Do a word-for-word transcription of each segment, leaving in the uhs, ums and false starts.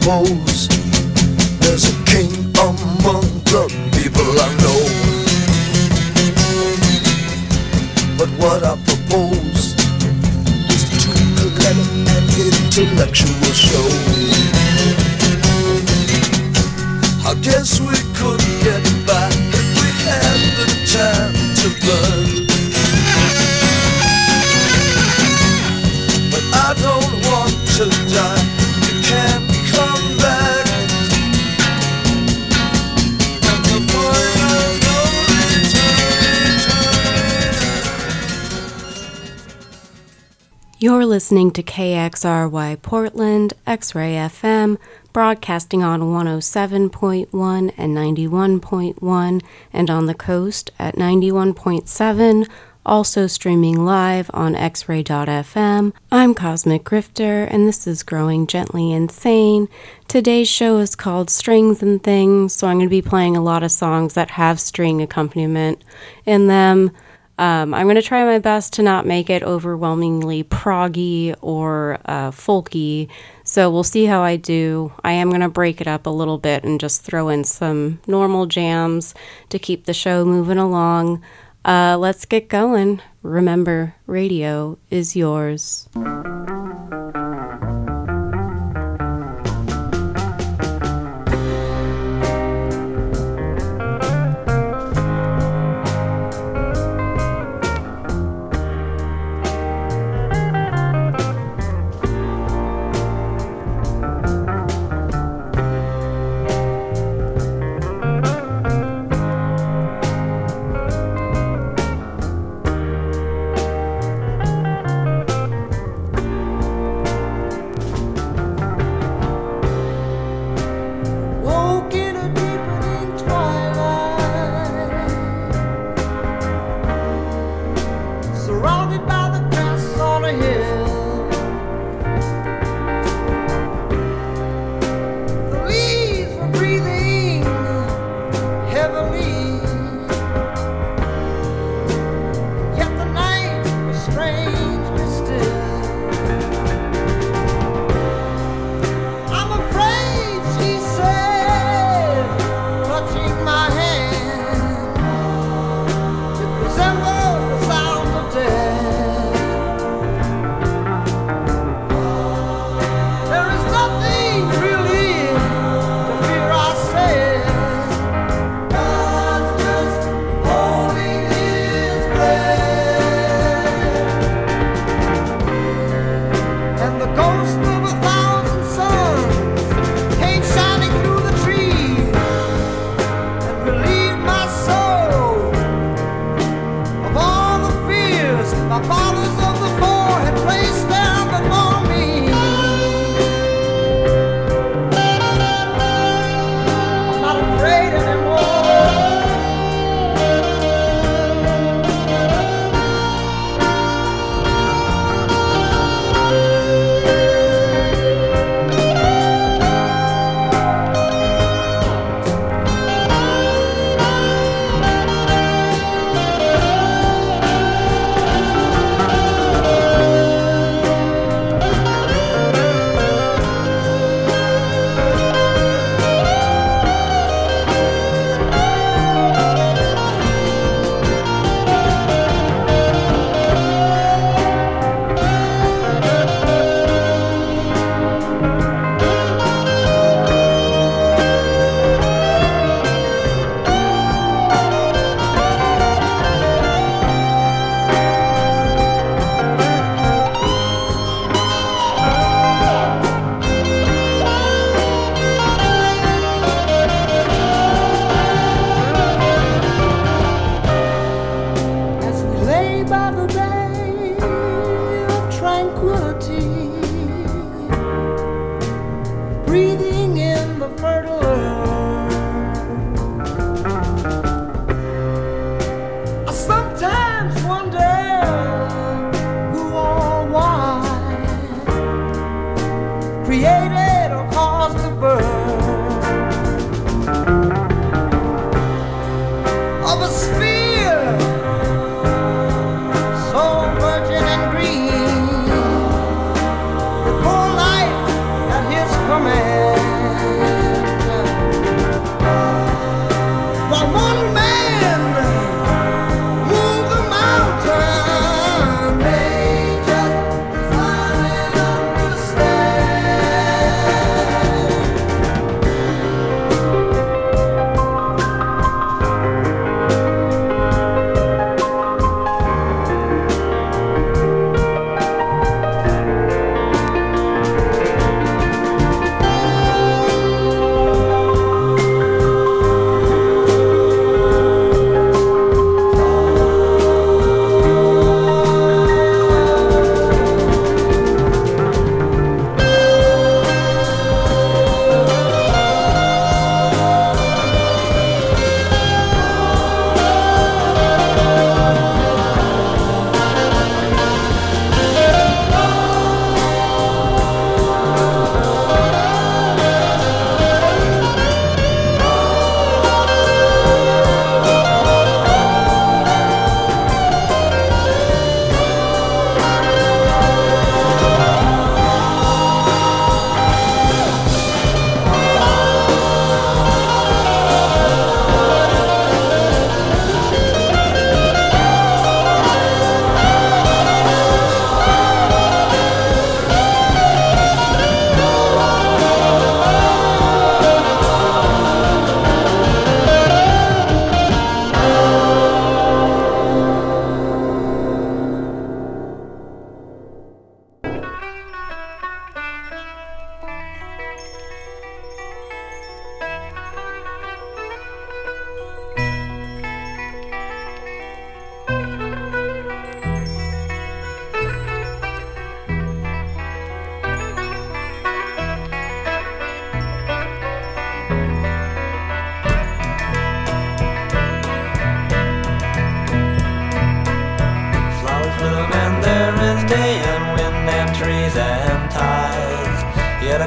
suppose there's a king among the people I know. But what I propose is to collect an intellectual show. I guess we could get by if we had the time to burn. But I don't want to die. You can't come back. And the point of no return. You're listening to K X R Y Portland, X-Ray F M, broadcasting on one oh seven point one and ninety-one point one, and on the coast at ninety-one point seven, also streaming live on x ray dot f m. I'm Cosmic Grifter, and this is Growing Gently Insane. Today's show is called Strings and Things, so I'm going to be playing a lot of songs that have string accompaniment in them. Um, I'm going to try my best to not make it overwhelmingly proggy or uh, folky, so we'll see how I do. I am going to break it up a little bit and just throw in some normal jams to keep the show moving along. Uh, let's get going. Remember, radio is yours. Man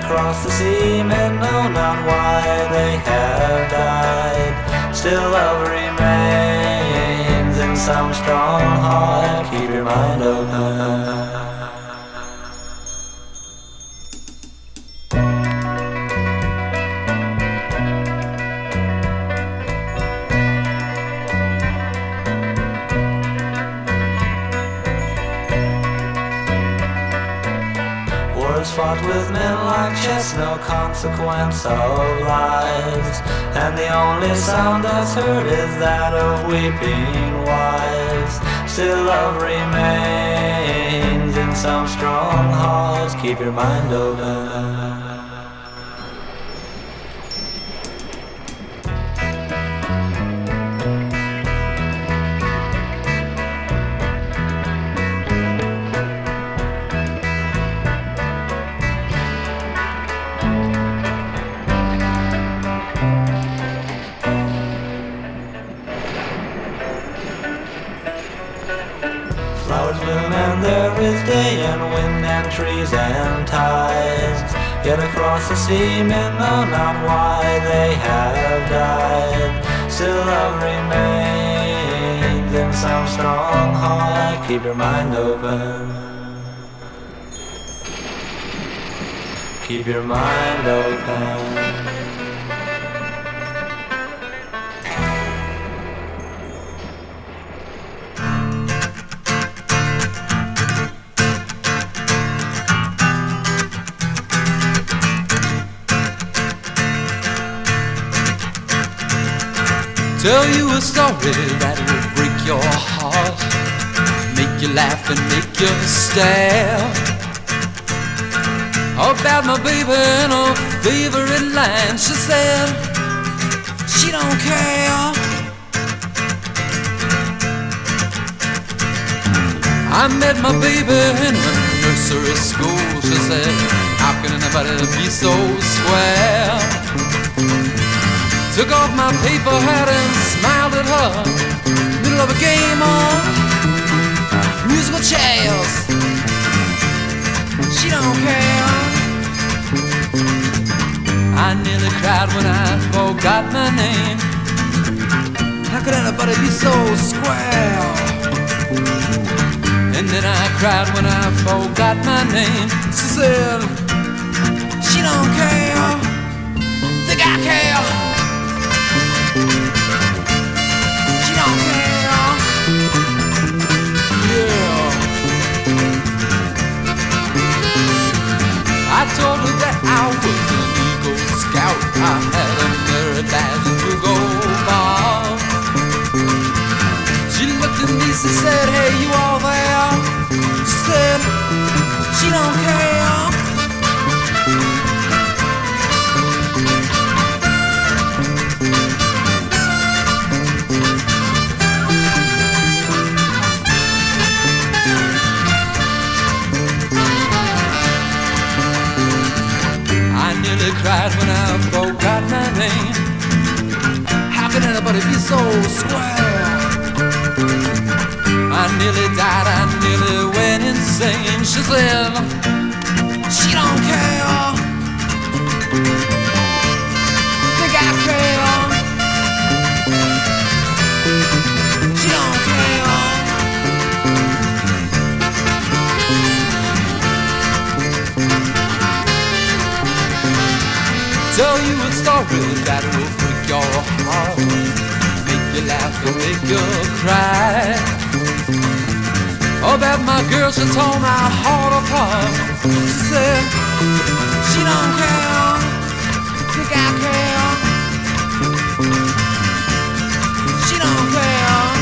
across the sea, men know not why they have died. Still love remains in some strong heart. Keep your mind open. Fought with men like chess, no consequence of lives, and the only sound that's heard is that of weeping wives. Still love remains in some strong hearts. Keep your mind open. Day and wind and trees and tides. Yet across the sea men know not why they have died. Still love remains in some strong heart. Keep your mind open. Keep your mind open. Tell you a story that will break your heart, make you laugh and make you stare. About my baby and her favorite line. She said she don't care. I met my baby in the nursery school. She said, how can anybody be so square? Took off my paper hat and smiled at her. Middle of a game of musical chairs. She don't care. I nearly cried when I forgot my name. How could anybody be so square? And then I cried when I forgot my name. She said, she don't care. Think I care. She don't care. Yeah. I told her that I was an Eagle Scout. I had a merit badge to go far. She looked at me, she said, hey, you all there? She said, she don't care. Cried when I forgot my name. How can anybody be so square? I nearly died, I nearly went insane. She said, she don't care. Think I care. She don't care. Tell you a story that will break your heart, make you laugh and make you cry. About my girl, she tore my heart apart. She said, she don't care, think I care. She don't care.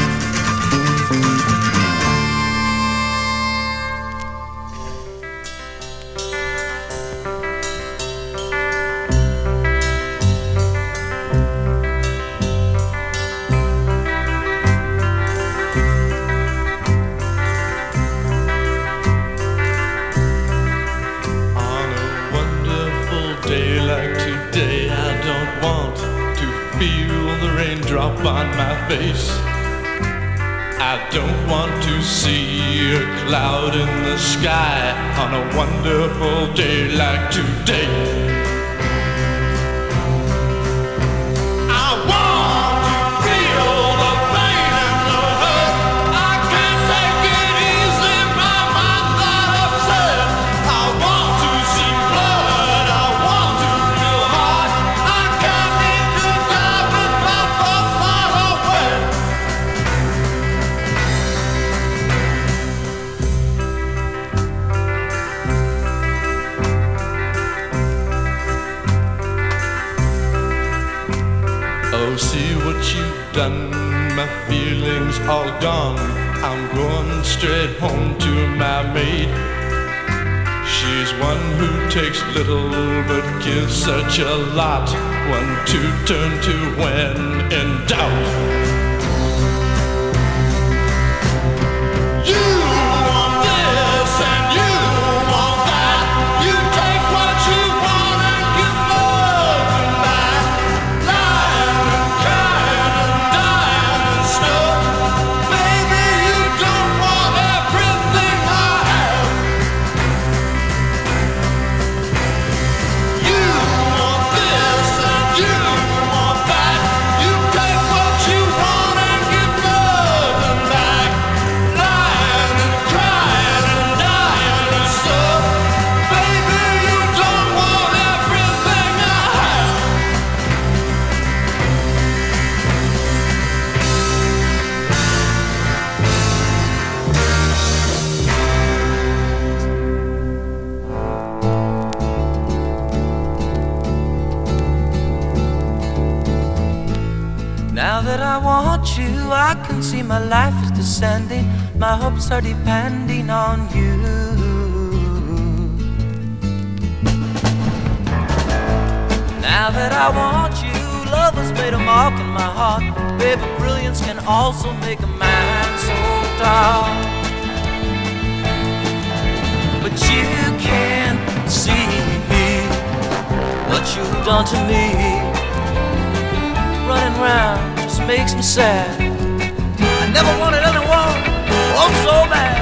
Drop on my face. I don't want to see see a cloud in the sky on a wonderful day like today. I want to feel the pain and the hurt. I can't take it easy, my mind got upset. I want to see blood, I want to feel hot. I can't need to die with my thoughts far away. Oh, see what you've done, my feelings all gone. I'm going straight home to my maid. She's one who takes little but gives such a lot. One to turn to when in doubt. You want this and you want that. You take what you want and give nothing back. Lying and crying and dying and stuff. Baby, you don't want everything I have. You want this and you want that. You take what you want and give nothing back. Lying and crying and dying and stuff. Baby, you don't want everything I have. Now that I want you, I can see my life is descending. My hopes are depending on you. Now that I want you, love has made a mark in my heart. Baby, brilliance can also make a man so dark. But you can't see what you've done to me. Running round just makes me sad. I never wanted anyone, oh so bad.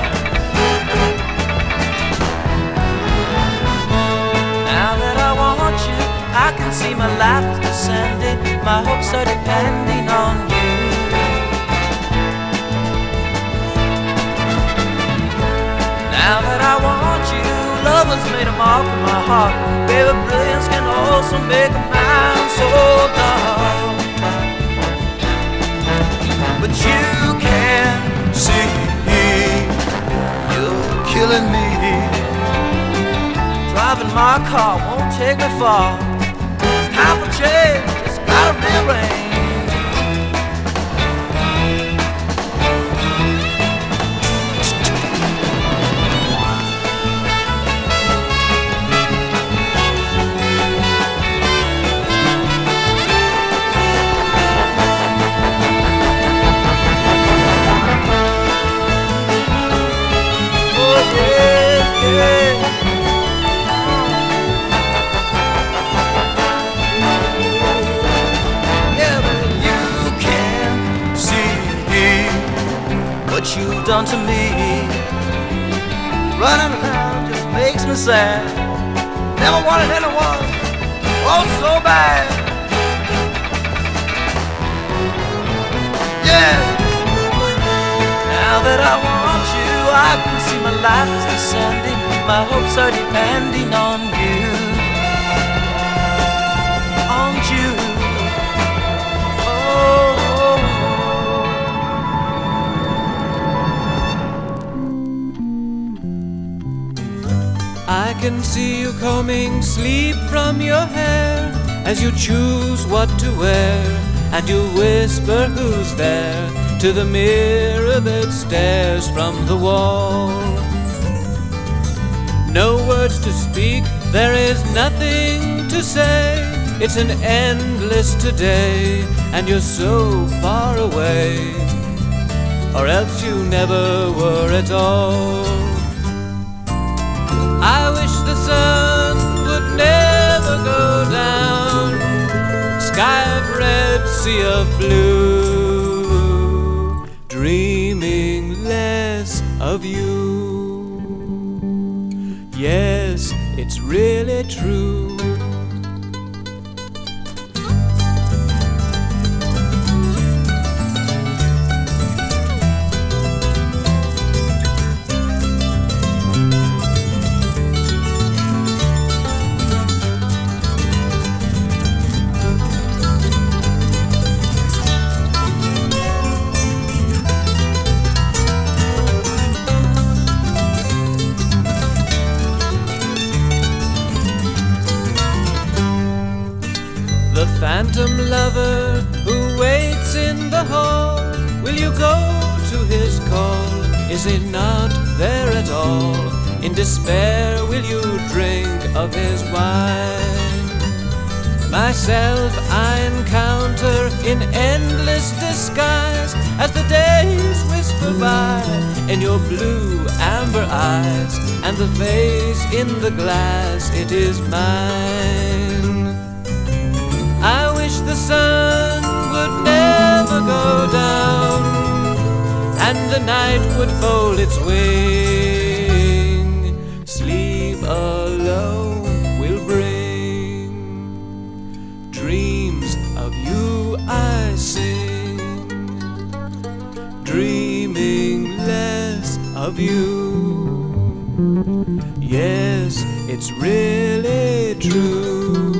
Now that I want you, I can see my life is descending. My hopes are depending on you. Now that I want you, love has made a mark in my heart. Baby, brilliance can also make a man so dark. But you can't see, you're killing me. Driving my car won't take me far. It's time for change, it's gotta rearrange. What you've done to me, running around just makes me sad. Never wanted anyone, oh so bad. Yeah. Now that I want you, I can see my life is descending. My hopes are depending on you, on you. Oh. I can see you combing sleep from your hair as you choose what to wear, and you whisper who's there to the mirror that stares from the wall. No words to speak, there is nothing to say. It's an endless today, and you're so far away, or else you never were at all. I wish the sun would never go down. Sky of red, sea of blue, dreaming less of you. Yes, it's really true. The phantom lover who waits in the hall, will you go to his call? Is he not there at all? In despair will you drink of his wine? Myself I encounter in endless disguise, as the days whisper by, in your blue amber eyes, and the face in the glass, it is mine. I wish the sun would never go down, and the night would fold its wing. Sleep alone will bring dreams of you I sing, dreaming less of you. Yes, it's really true.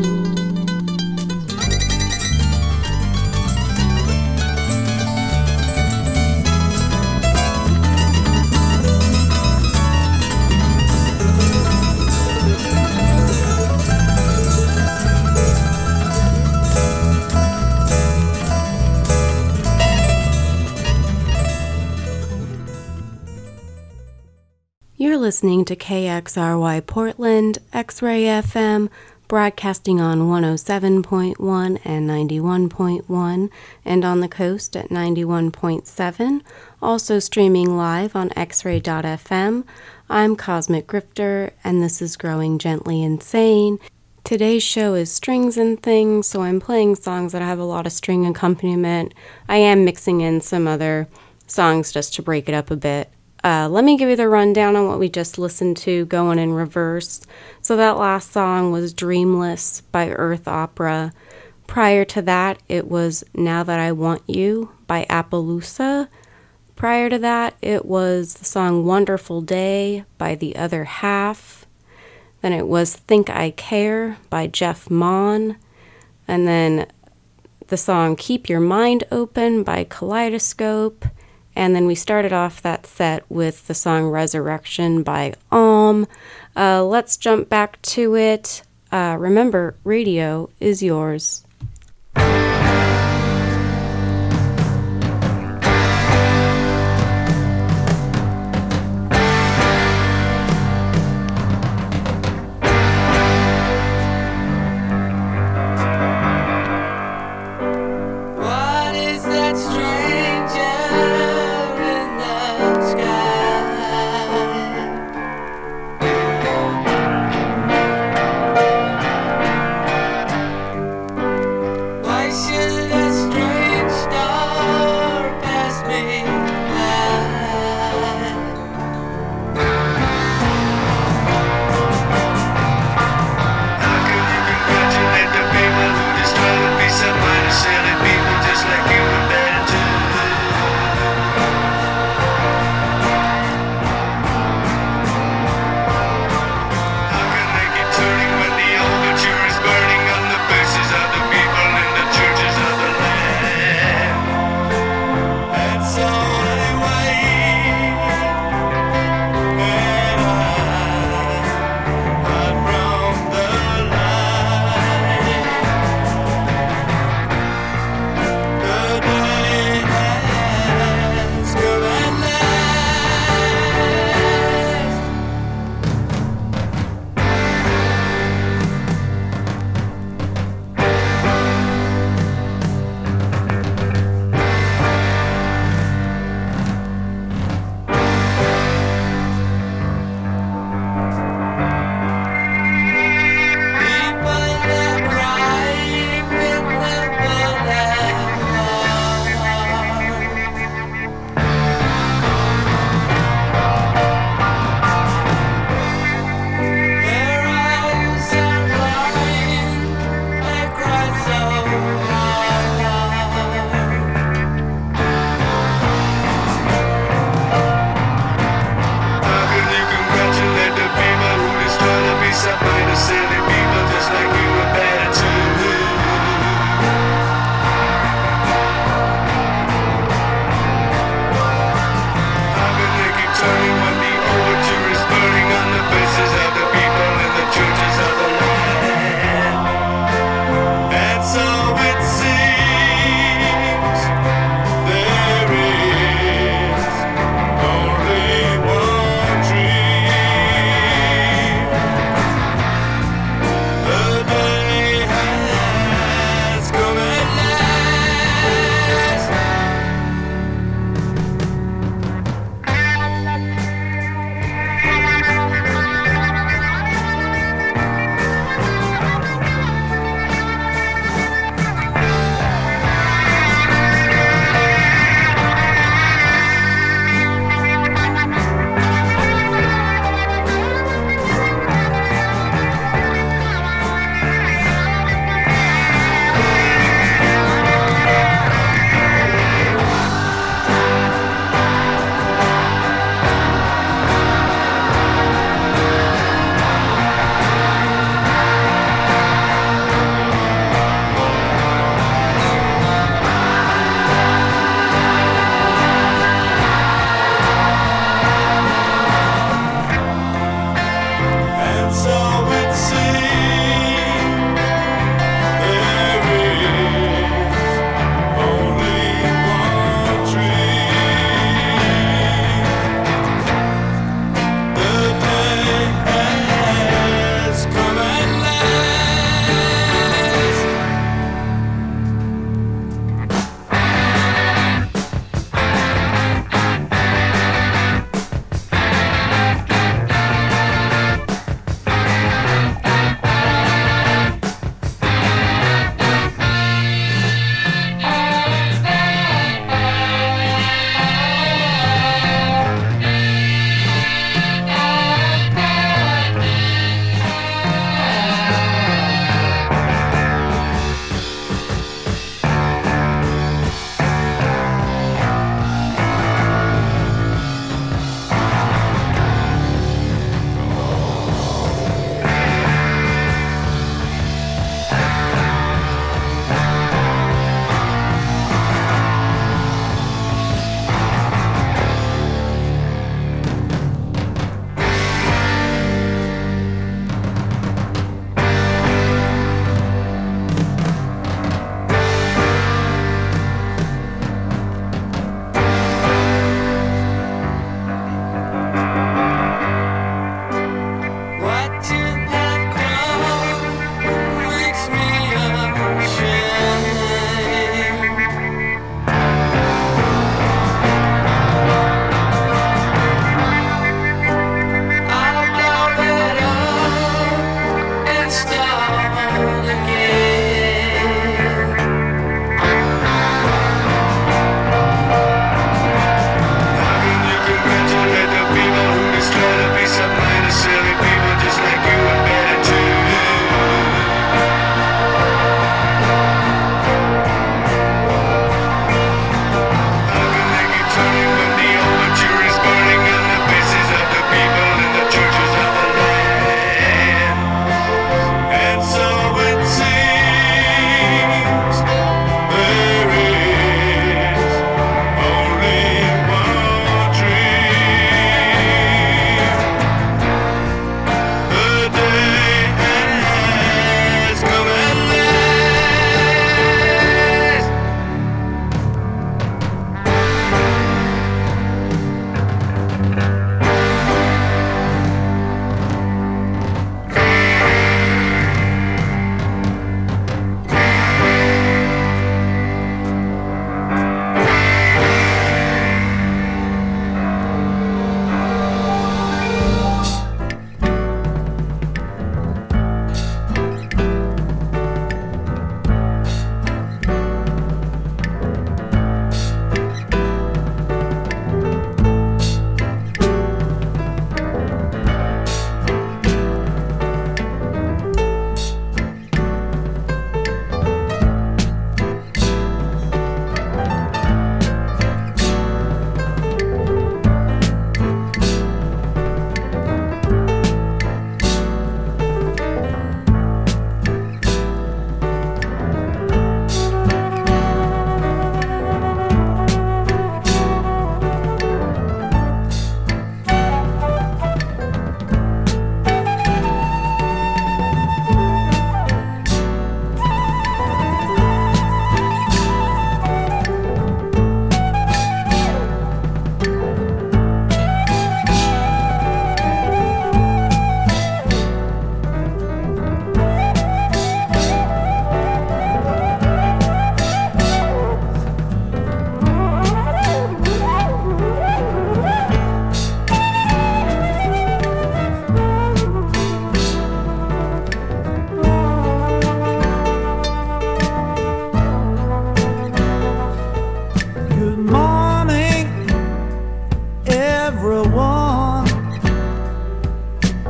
You're listening to K X R Y Portland, X-Ray F M, broadcasting on one oh seven point one and ninety-one point one, and on the coast at ninety-one point seven, also streaming live on x ray dot f m. I'm Cosmic Grifter, and this is Growing Gently Insane. Today's show is Strings and Things, so I'm playing songs that have a lot of string accompaniment. I am mixing in some other songs just to break it up a bit. Uh, let me give you the rundown on what we just listened to, going in reverse. So that last song was Dreamless by Earth Opera. Prior to that, it was Now That I Want You by Appaloosa. Prior to that, it was the song Wonderful Day by The Other Half. Then it was Think I Care by Jeff Mon. And then the song Keep Your Mind Open by Kaleidoscope. And then we started off that set with the song Resurrection by Om. Uh, let's jump back to it. Uh, remember, radio is yours. What is that stranger in the sky?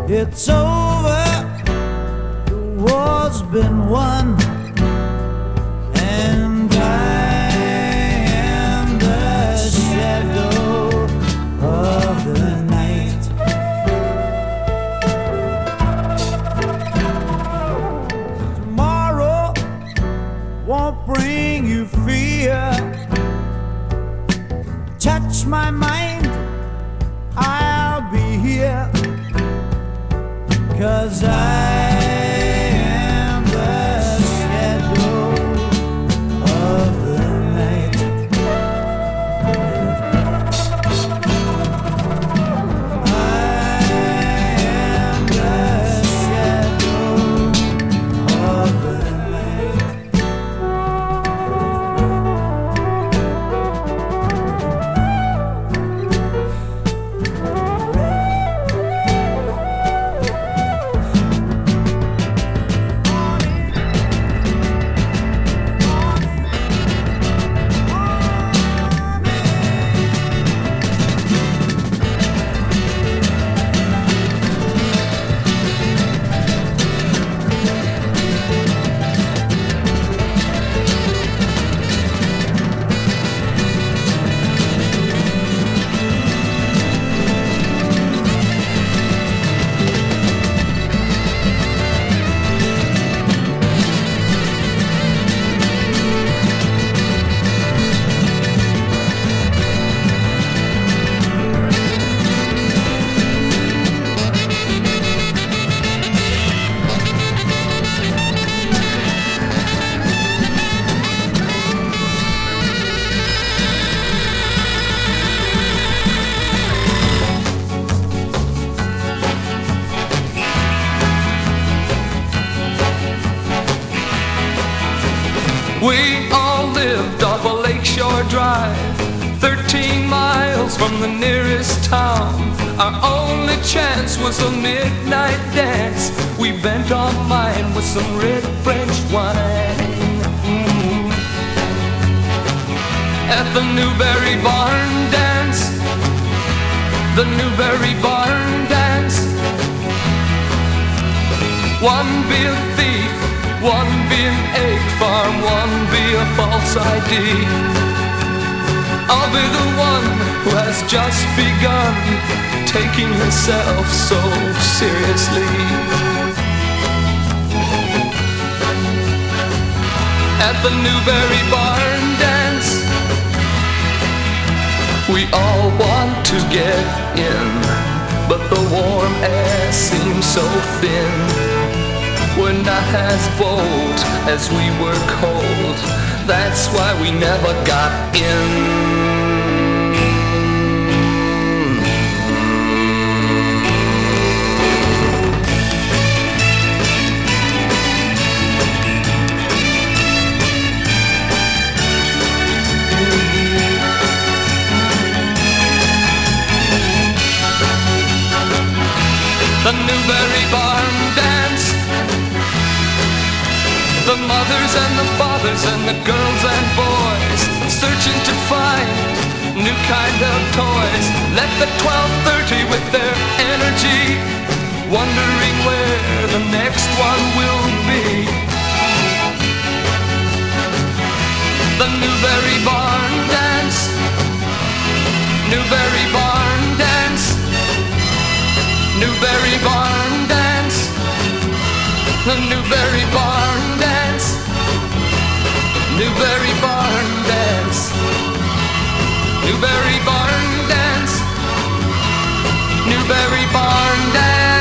It's over, the war's been won, and I am the shadow of the night. Tomorrow won't bring you fear. Touch my mind, I'll be here. 'Cause I am the shadow of the night. I am the shadow of the night. We all lived off a Lakeshore Drive, thirteen miles from the nearest town. Our only chance was a midnight dance. We bent our mind with some red French wine. Mm. At the Newberry Barn dance, the Newberry Barn dance. One be a thief, one be an egg farm, one be a false I D. I'll be the one who has just begun taking herself so seriously. At the Newberry Barn dance, we all want to get in, but the warm air seems so thin. We're not as bold as we were cold. That's why we never got in. The Newberry Barn dance. The mothers and the fathers and the girls and boys searching to find new kind of toys. Let the twelve thirty with their energy, wondering where the next one will be. The Newberry Barn dance. Newberry Barn dance. Newberry Barn dance. The Newberry Barn dance. Newberry Barn dance. Newberry Barn dance. Newberry Barn dance.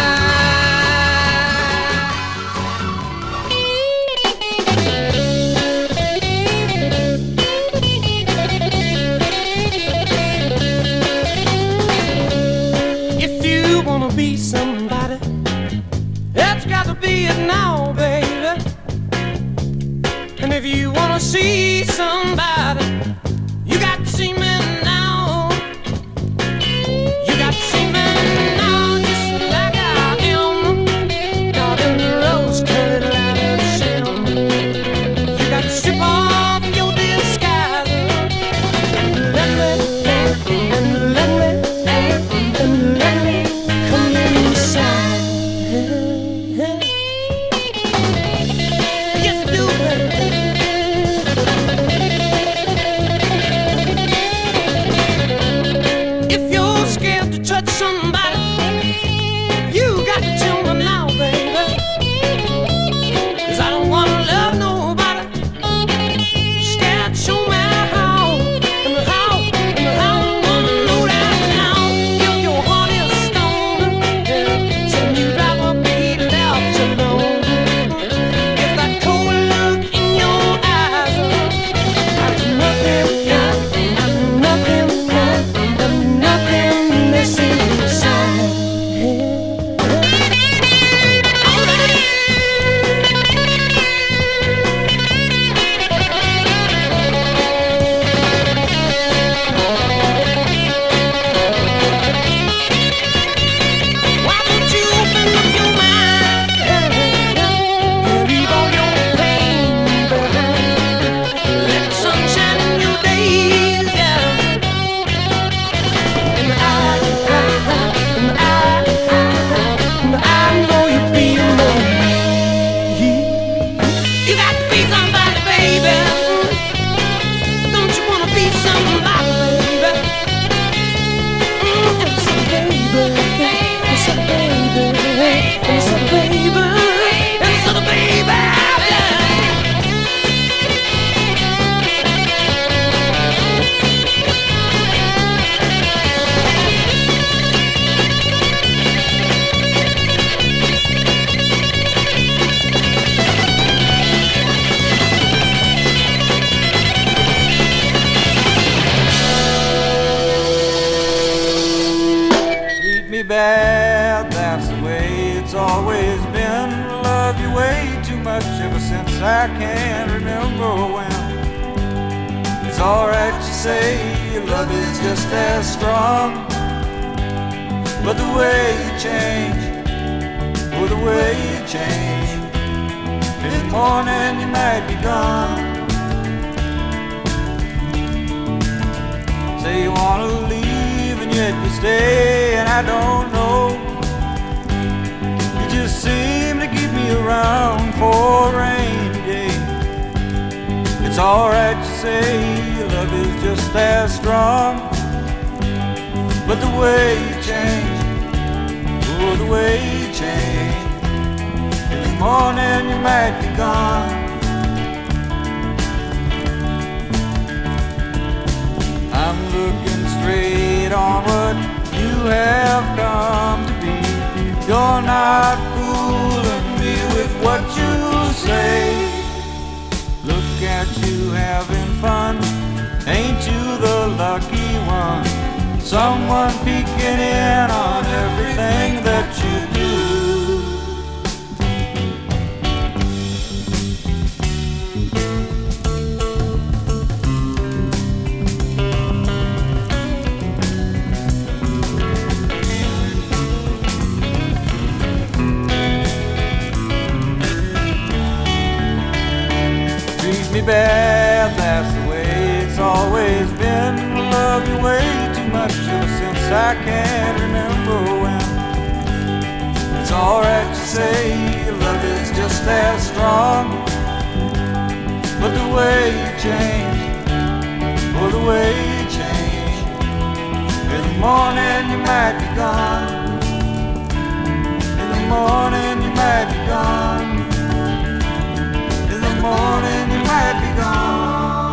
If you wanna be somebody, it's got to be it now, baby. And if you wanna see somebody, you got to see me now. You got to see me now, just like I am, not in the rose-colored leather shell. You got to strip off your disguise and let me, and let me, and let me come inside. bad, that's the way it's always been. Love you way too much ever since I can remember when. It's alright to say your love is just as strong, but the way you change, oh the way you change, in the morning you might be gone. Say you wanna leave and yet you stay, and I don't know. You just seem to keep me around for a rainy day. It's alright to say your love is just as strong, but the way you change, oh the way you change, in the morning you might be gone. I'm looking straight on what you have come to be. You're not fooling me with what you say. Look at you having fun, ain't you the lucky one? Someone peeking in on everything that you do. Treat me bad, that's the way it's always been. Love you way too much ever since I can remember when. It's alright to say your love is just as strong, but the way you change, oh the way you change, in the morning you might be gone. In the morning you might be gone. In the morning you might be gone.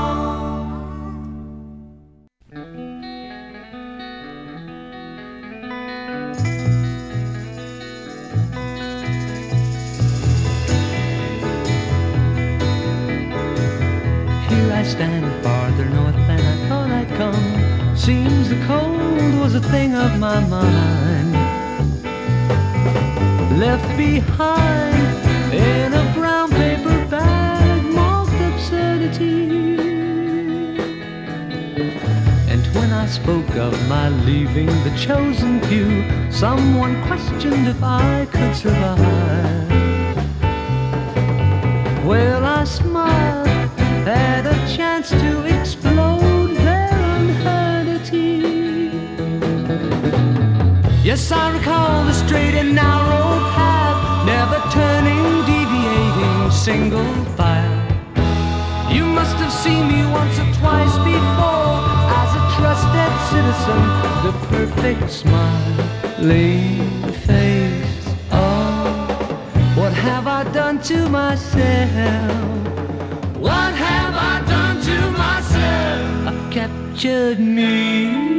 Here I stand farther north than I thought I'd come. Seems the cold was a thing of my mind, left behind in a brown paper bag marked absurdity. And when I spoke of my leaving the chosen few, someone questioned if I could survive. Well, I smiled, had a chance to explode their unheardity. Yes, I recall the straight and narrow path, never turning, deviating, single file. You must have seen me once or twice before, as a trusted citizen, the perfect smiling face. Oh, what have I done to myself? What have I done to myself? I've captured me.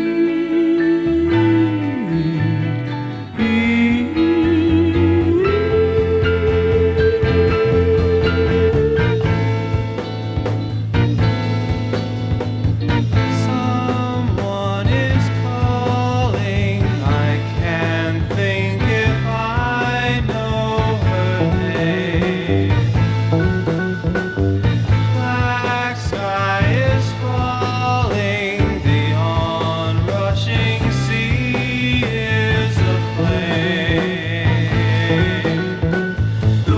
Someone is calling, I can't think if I know her name. Black sky is falling, the onrushing sea is aflame. The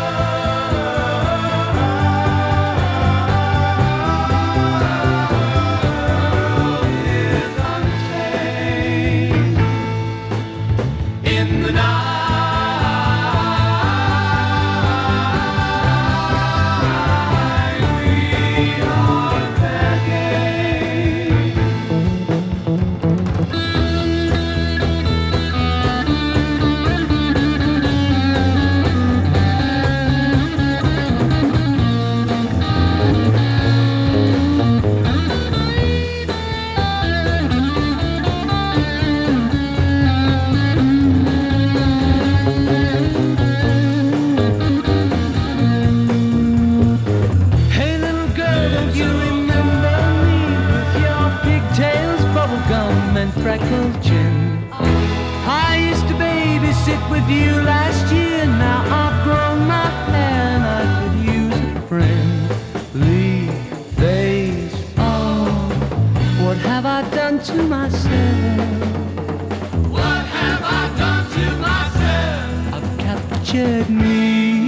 world is untamed. In the night we are begging. sit with you last year. Now I've grown my hair and I could use a friendly face. Oh, what have I done to myself? What have I done to myself? I've captured me.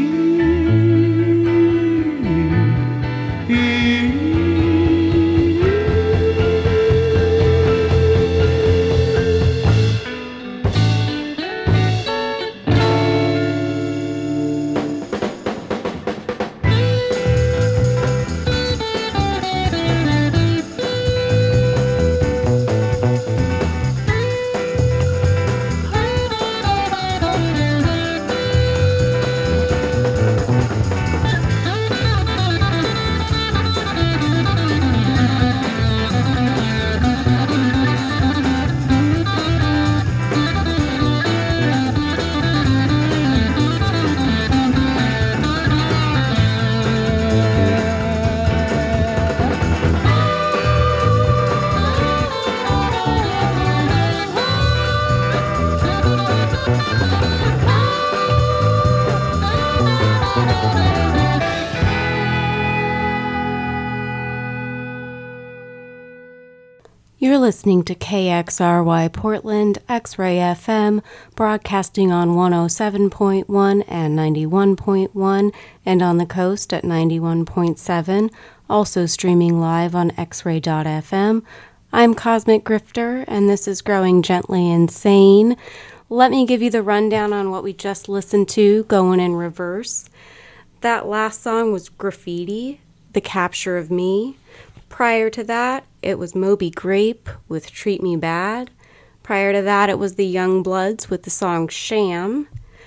You're listening to K X R Y Portland X-Ray F M, broadcasting on one oh seven point one and ninety-one point one, and on the coast at ninety-one point seven, also streaming live on x ray dot f m. I'm Cosmic Grifter, and this is Growing Gently Insane. Let me give you the rundown on what we just listened to, going in reverse. That last song was Graffiti, The Capture of Me. Prior to that, it was Moby Grape with Treat Me Bad. Prior to that, it was the Youngbloods with the song Sham.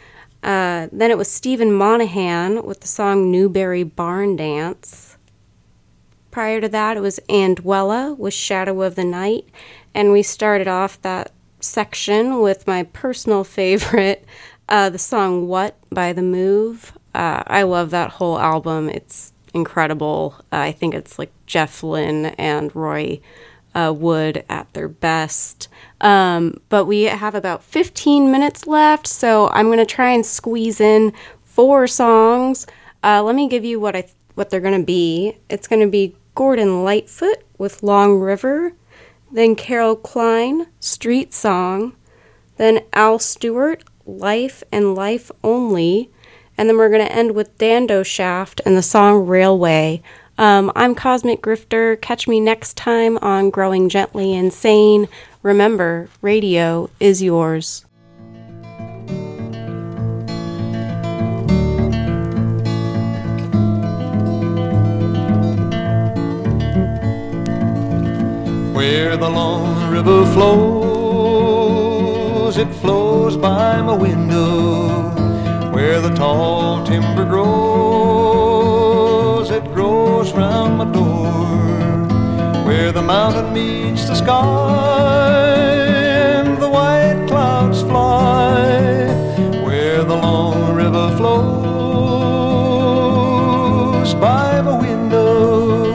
Uh, then it was Stephen Monahan with the song Newberry Barn Dance. Prior to that, it was Andwella with Shadow of the Night. And we started off that section with my personal favorite, uh, the song What by The Move. Uh, I love that whole album. It's incredible. Uh, I think it's like Jeff Lynne and Roy uh, Wood at their best. Um, but we have about fifteen minutes left, so I'm going to try and squeeze in four songs. Uh, let me give you what I th- what they're going to be. It's going to be Gordon Lightfoot with Long River, then Carol Klein, Street Song, then Al Stewart, Life and Life Only, and then we're going to end with Dando Shaft and the song Railway. Um, I'm Cosmic Grifter. Catch me next time on Growing Gently Insane. Remember, radio is yours. Where the long river flows, it flows by my window. Where the tall timber grows, it grows round my door. Where the mountain meets the sky and the white clouds fly. Where the long river flows by my window.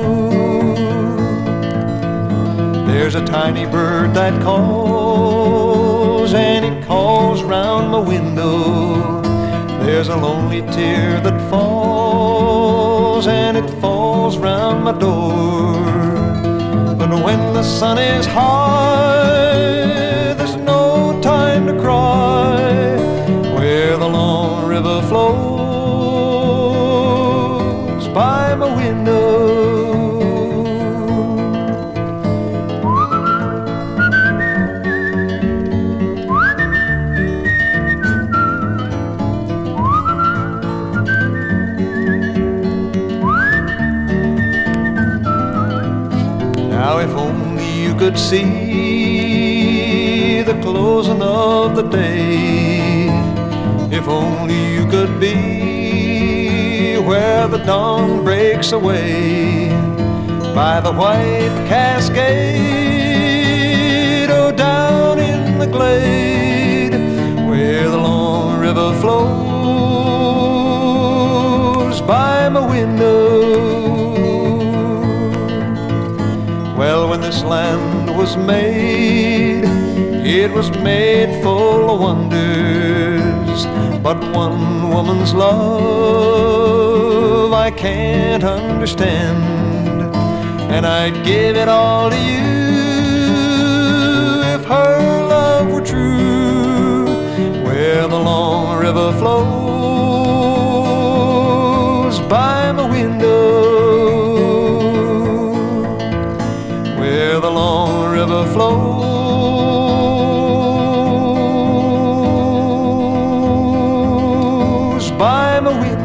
There's a tiny bird that calls, and it calls round my window. There's a lonely tear that falls, and it falls round my door. But when the sun is high, there's no time to cry. Where the long river flows by my window. Now if only you could see the closing of the day, if only you could be where the dawn breaks away by the white cascade, or down in the glade where the long river flows by my window. Well, when this land was made, it was made full of wonders. but one woman's love I can't understand, and I'd give it all to you if her love were true. Where the long river flows by my window, where the long river flows by my window.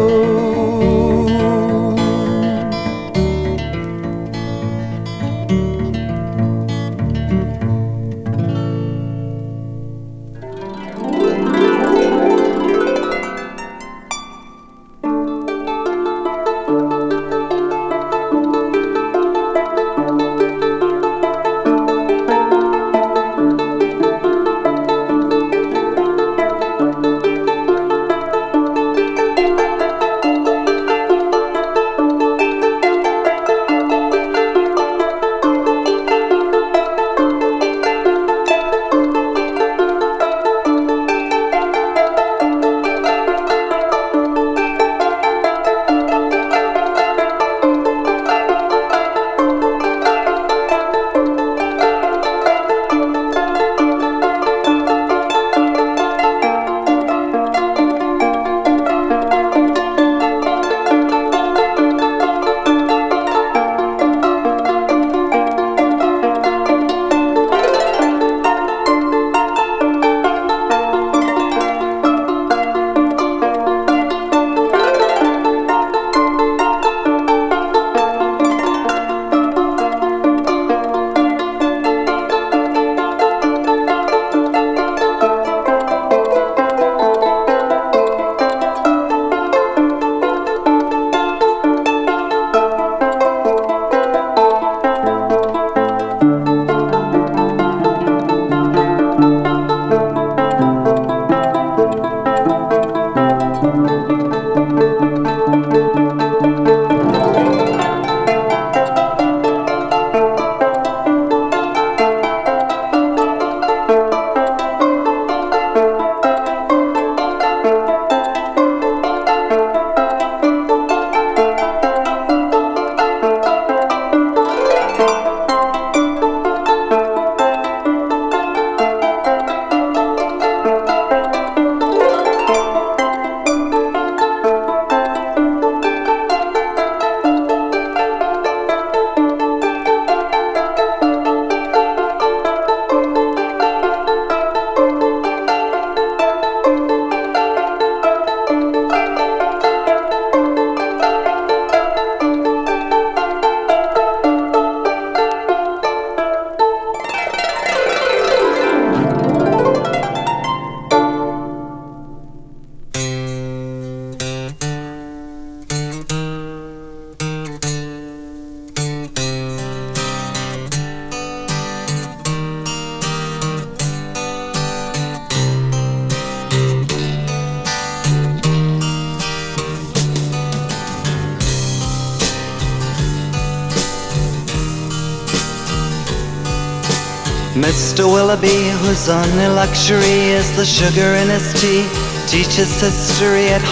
Mister Willoughby, whose only luxury is the sugar in his tea, teaches history at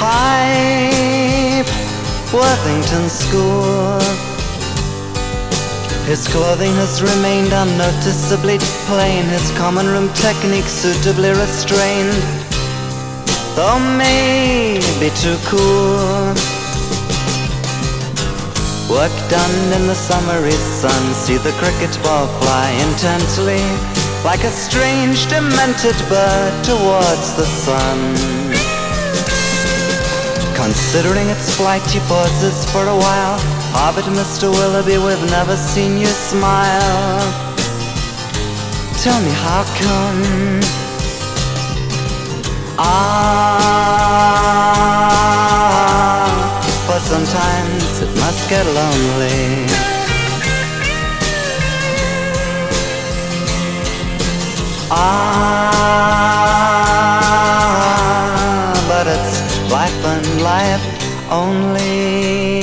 High Worthington School. His clothing has remained unnoticeably plain, his common room technique suitably restrained, though maybe too cool. Work done in the summery sun, see the cricket ball fly intently, like a strange demented bird towards the sun. Considering its flight, he pauses for a while. Ah, but Mister Willoughby, we've never seen you smile. Tell me how come? Ah, for sometimes it must get lonely. Ah, but it's life and life only.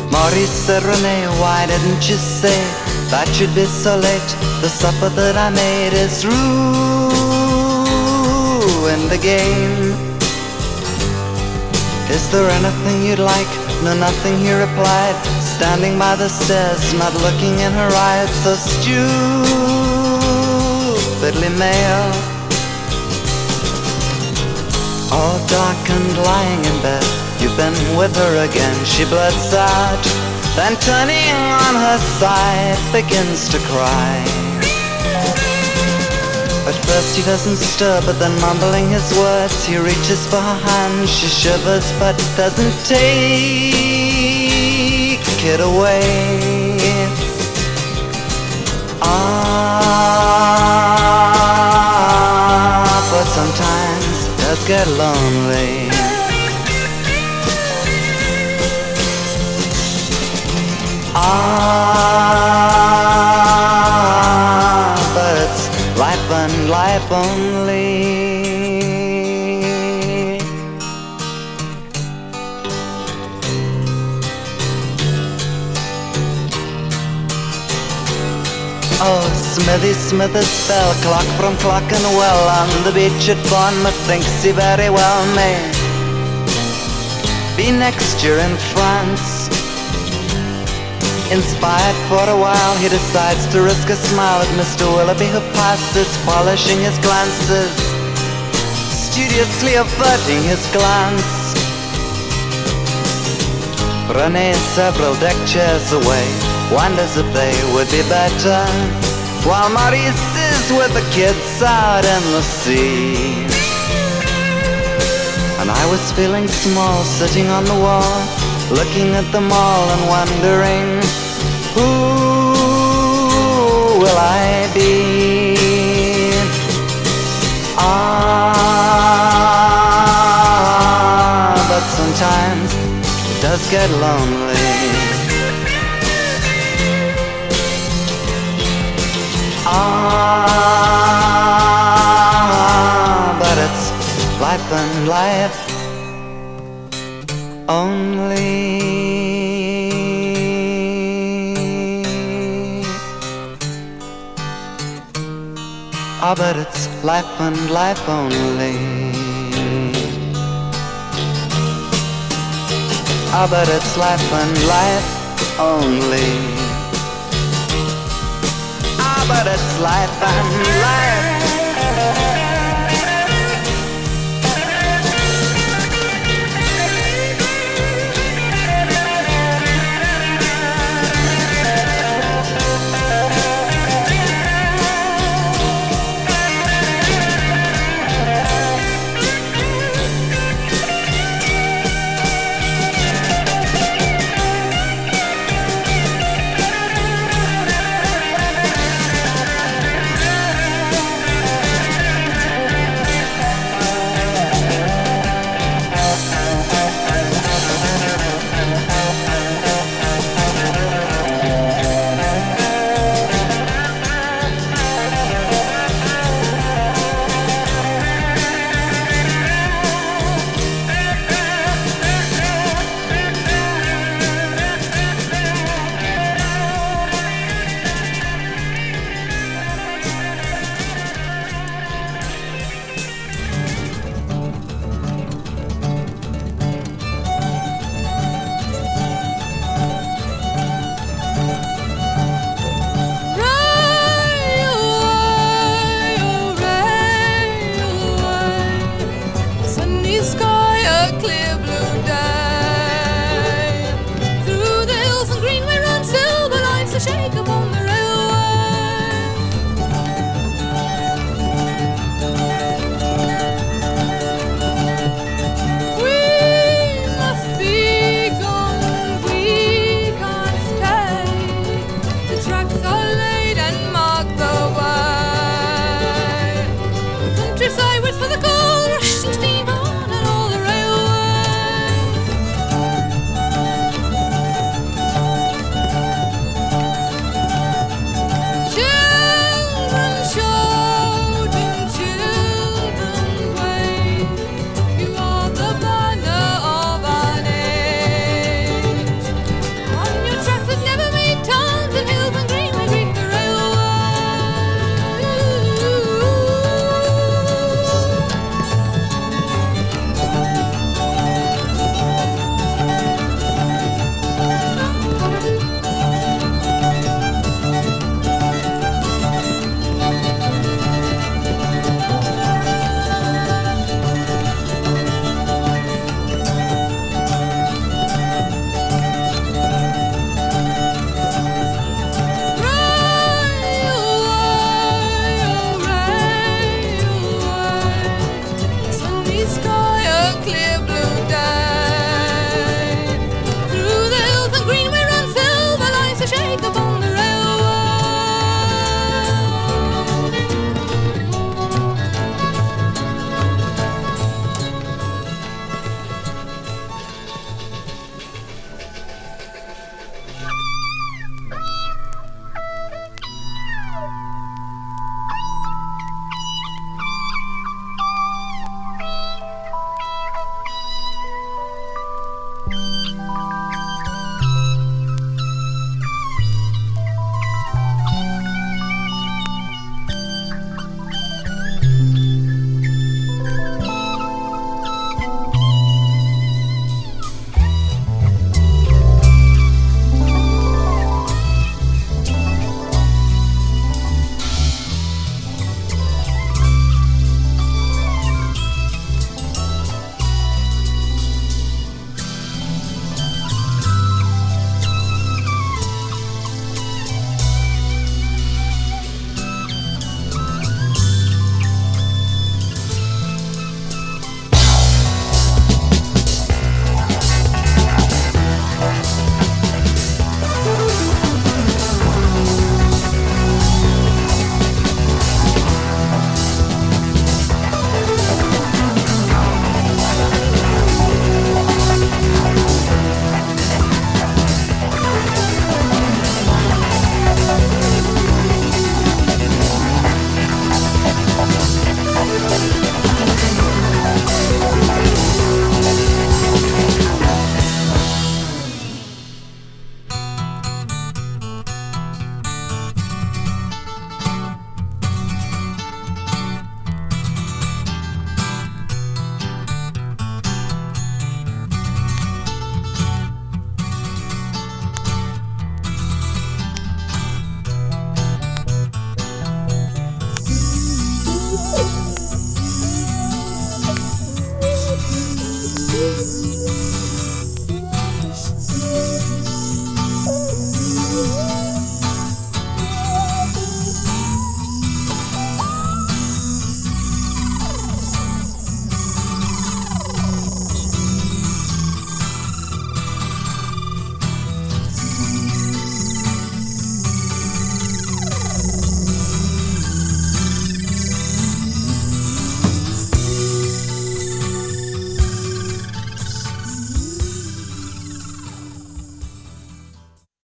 Maurice said, Renee, why didn't you say that you'd be so late? The supper that I made is ruined again. Is there anything you'd like? No, nothing, he replied, standing by the stairs, not looking in her eyes, so stupidly male. All dark and lying in bed, you've been with her again, she blurts out, then turning on her side, begins to cry. At first he doesn't stir, but then mumbling his words, he reaches for her hand, she shivers but doesn't take it away. Ah, but sometimes it does get lonely. Ah, but it's life and life only. Oh, Smithy Smithers bell, clock from Clockenwell, on the beach at Bournemouth, thinks he very well may be next year in France. Inspired for a while, he decides to risk a smile at Mister Willoughby, who passes, polishing his glances, studiously averting his glance. Renee, several deck chairs away, wonders if they would be better, while Maurice is with the kids out in the sea. And I was feeling small, sitting on the wall, looking at them all and wondering, who will I be? Ah, but sometimes it does get lonely. Ah, but it's life and life only. Ah, but it's life and life only. Ah, but it's life and life only. Ah, but it's life and life